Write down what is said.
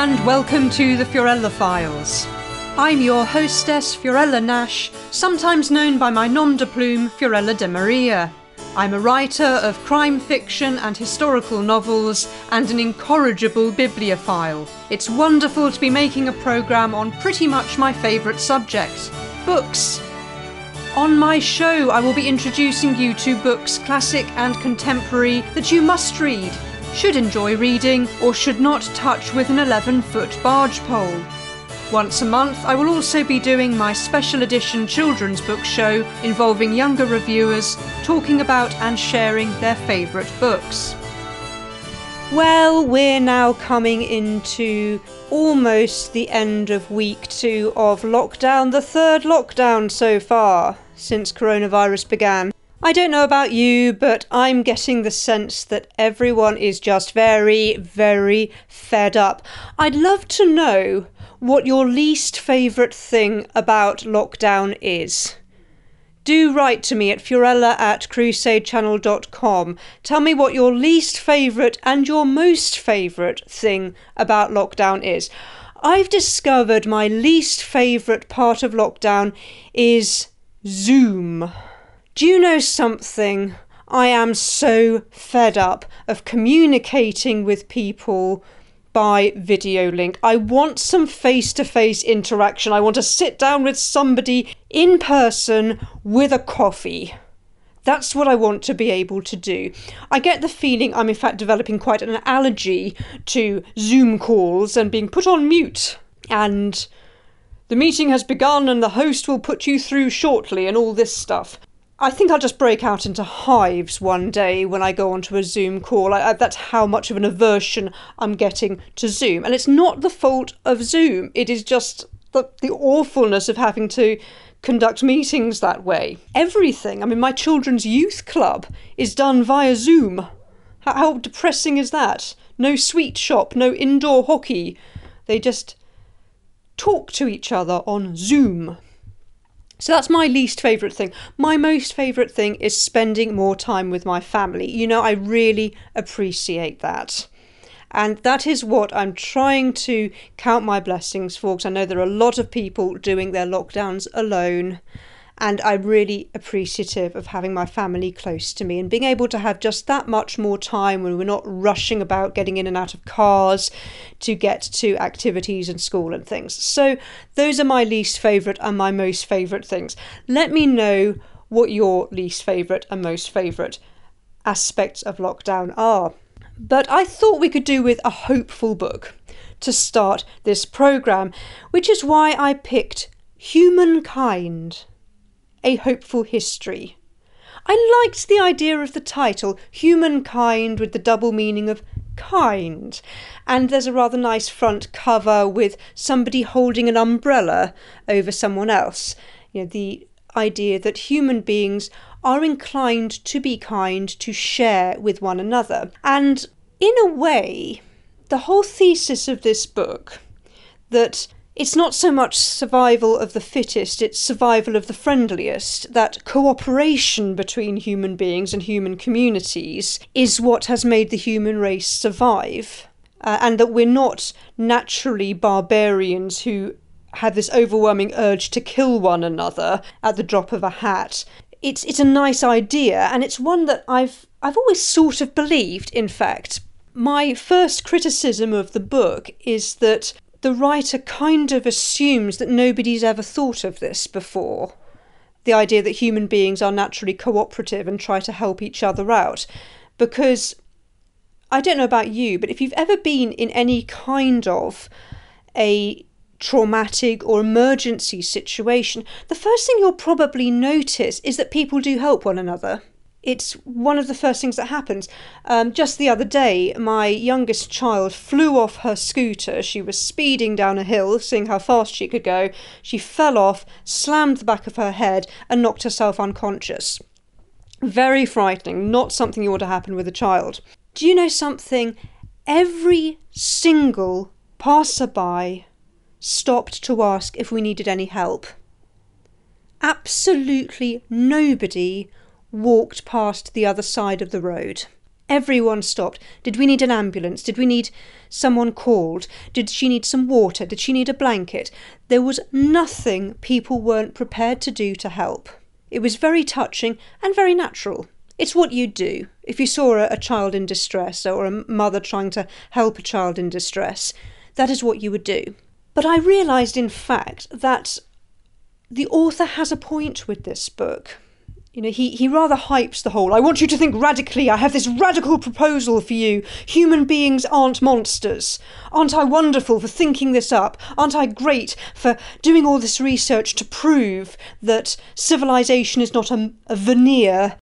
and welcome to the Fiorella Files. I'm your hostess, Fiorella Nash, sometimes known by my nom de plume, Fiorella de Maria. I'm a writer of crime fiction and historical novels and an incorrigible bibliophile. It's wonderful to be making a programme on pretty much my favourite subject, books. On my show, I will be introducing you to books, classic and contemporary, that you must read, should enjoy reading, or should not touch with an 11-foot barge pole. Once a month, I will also be doing my special edition children's book show involving younger reviewers talking about and sharing their favourite books. Well, we're now coming into almost the end of week 2 of lockdown, the third lockdown so far since coronavirus began. I don't know about you, but I'm getting the sense that everyone is just very, very fed up. I'd love to know what your least favourite thing about lockdown is. Do write to me at fiorella@crusadechannel.com. Tell me what your least favourite and your most favourite thing about lockdown is. I've discovered my least favourite part of lockdown is Zoom. Do you know something? I am so fed up of communicating with people by video link. I want some face-to-face interaction. I want to sit down with somebody in person with a coffee. That's what I want to be able to do. I get the feeling I'm in fact developing quite an allergy to Zoom calls and being put on mute. And the meeting has begun and the host will put you through shortly and all this stuff. I think I'll just break out into hives one day when I go onto a Zoom call. That's how much of an aversion I'm getting to Zoom. And it's not the fault of Zoom. It is just the awfulness of having to conduct meetings that way. Everything. I mean, my children's youth club is done via Zoom. How depressing is that? No sweet shop, no indoor hockey. They just talk to each other on Zoom. So that's my least favourite thing. My most favourite thing is spending more time with my family. You know, I really appreciate that. And that is what I'm trying to count my blessings for, because I know there are a lot of people doing their lockdowns alone. And I'm really appreciative of having my family close to me and being able to have just that much more time when we're not rushing about getting in and out of cars to get to activities and school and things. So those are my least favourite and my most favourite things. Let me know what your least favourite and most favourite aspects of lockdown are. But I thought we could do with a hopeful book to start this programme, which is why I picked Humankind: A Hopeful History. I liked the idea of the title, Humankind, with the double meaning of kind. And there's a rather nice front cover with somebody holding an umbrella over someone else. You know, the idea that human beings are inclined to be kind, to share with one another. And in a way, the whole thesis of this book, that it's not so much survival of the fittest, it's survival of the friendliest, that cooperation between human beings and human communities is what has made the human race survive. And that we're not naturally barbarians who have this overwhelming urge to kill one another at the drop of a hat. It's a nice idea, and it's one that I've always sort of believed, in fact. My first criticism of the book is that the writer kind of assumes that nobody's ever thought of this before. The idea that human beings are naturally cooperative and try to help each other out. Because, I don't know about you, but if you've ever been in any kind of a traumatic or emergency situation, the first thing you'll probably notice is that people do help one another. It's one of the first things that happens. Just the other day, my youngest child flew off her scooter. She was speeding down a hill, seeing how fast she could go. She fell off, slammed the back of her head, and knocked herself unconscious. Very frightening, not something you want to happen with a child. Do you know something? Every single passerby stopped to ask if we needed any help. Absolutely nobody walked past the other side of the road. Everyone stopped. Did we need an ambulance? Did we need someone called? Did she need some water? Did she need a blanket? There was nothing people weren't prepared to do to help. It was very touching and very natural. It's what you'd do if you saw a child in distress or a mother trying to help a child in distress. That is what you would do. But I realised, in fact, that the author has a point with this book. He rather hypes the whole, I want you to think radically, I have this radical proposal for you. Human beings aren't monsters. Aren't I wonderful for thinking this up? Aren't I great for doing all this research to prove that civilization is not a veneer